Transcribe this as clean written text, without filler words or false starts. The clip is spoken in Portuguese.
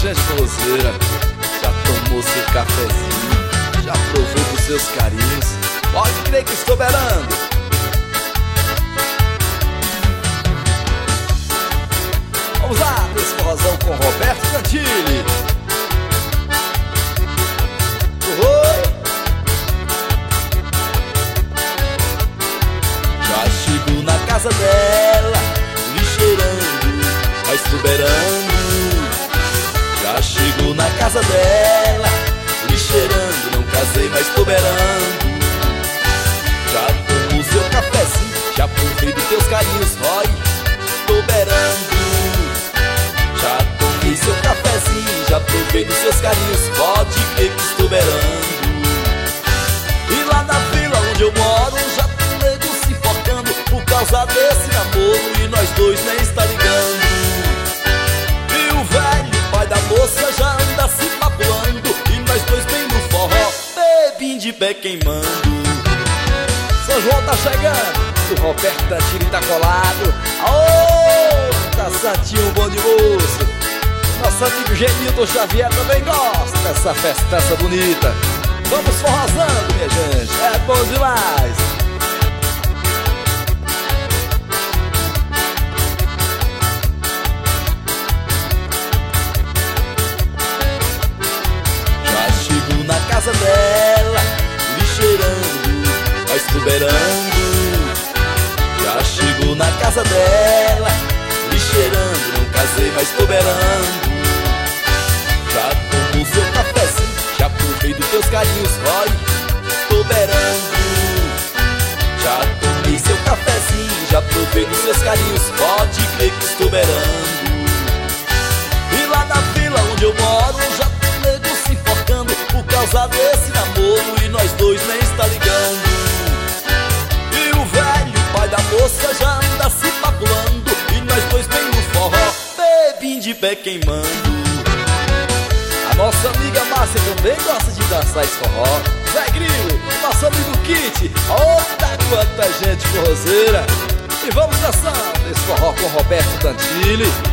gente forrozeira, já tomou seu cafezinho, já provou dos seus carinhos. Pode crer que estou beirando. Vamos lá, esse forrozão com Roberto Cantilli. Já chego na casa dela, lhe cheirando, mas tô beirando. Já chego na casa dela, lhe cheirando, não casei, mas tô beirando. Já tomo seu cafezinho, já provei dos teus carinhos, rói, tô beirando. Já tomei seu cafezinho, já provei dos seus carinhos, pode crer que estou beirando. E lá na vila onde eu moro, já tem nego se enforcando por causa desse namoro, e nós dois nem está ligando. E o velho pai da moça já anda se papulando, e nós dois bem no forró, bebinho de pé queimando. São João tá chegando, o Roberto Cantilli tá colado. Aô, tá santinho, bom de moço. Nosso amigo Genilton Xavier também gosta dessa festança bonita. Vamos forrozando, minha gente, é bom demais. Já chego na casa dela, lhe cheirando, mas tô beirando. Já chego na casa dela, lhe cheirando, não casei, mas tô beirando. Já tomo seu cafezinho, já provei dos teus carinhos, rói, tô beirando. Já tomei seu cafezinho, já provei dos seus carinhos, pode crer que estou beirando. E lá na vila onde eu moro, já tem nego se enforcando por causa desse namoro, e nós dois nem está ligando. E o velho pai da moça já anda se papulando, e nós dois bem no forró, bebinho de pé queimando. A nossa amiga Márcia também gosta de dançar esse forró. Zé Grilo, nosso amigo Kit, outra quanta gente forrozeira. E vamos dançando esse forró com Roberto Cantilli.